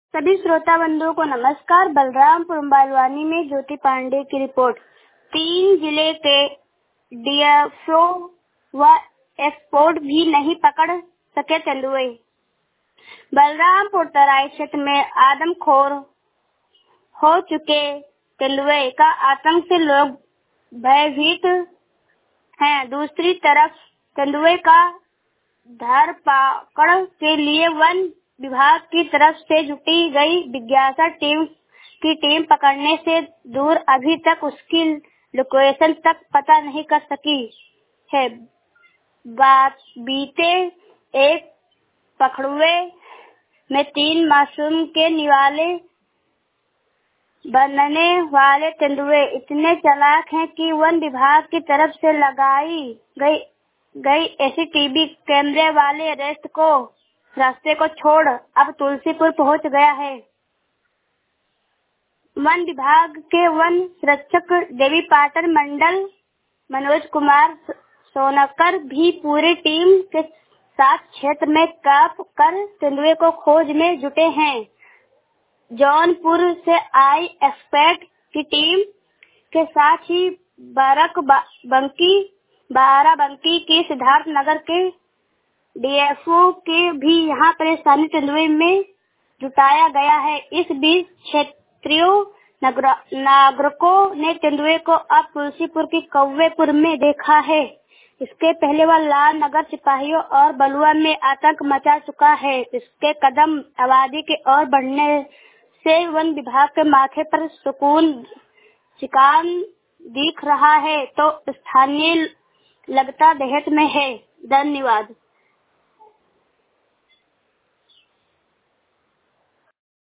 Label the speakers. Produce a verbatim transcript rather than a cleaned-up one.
Speaker 1: सभी श्रोता बंधुओं को नमस्कार। बलरामपुर बालवानी में ज्योति पांडे की रिपोर्ट। तीन जिले के डीएफओ व एक्सपोर्ट भी नहीं पकड़ सके तेंदुए। बलरामपुर तराई क्षेत्र में आदमखोर हो चुके तेंदुए का आतंक से लोग भयभीत हैं। दूसरी तरफ तेंदुए का धरपकड़ के लिए वन विभाग की तरफ से जुटी गई जिज्ञासा टीम की टीम पकड़ने से दूर अभी तक उसकी लोकेशन तक पता नहीं कर सकी है। बात बीते एक पखड़ुए में तीन मासूम के निवाले बनने वाले तेंदुए इतने चालाक हैं कि वन विभाग की तरफ से लगाई गई गई एसीटीवी कैमरे वाले रेस्ट को रास्ते को छोड़ अब तुलसीपुर पहुंच गया है। वन विभाग के वन संरक्षक देवी पाटन मंडल मनोज कुमार सोनकर भी पूरी टीम के साथ क्षेत्र में कैंप कर तेंदुए को खोज में जुटे हैं। जौनपुर से आई एक्सपर्ट की टीम के साथ ही बारक बंकी बाराबंकी की सिद्धार्थ नगर के डीएफओ के भी यहाँ परेशानी तेंदुए में जुटाया गया है। इस बीच क्षेत्रीय नागरिकों ने तेंदुए को अब तुलसीपुर की कौवेपुर में देखा है। इसके पहले वह लाल नगर सिपाहियों और बलुआ में आतंक मचा चुका है। इसके कदम आबादी के ओर बढ़ने से वन विभाग के माथे पर सुकून चिकान दिख रहा है तो स्थानीय लगता दहेज में है। धन्यवाद।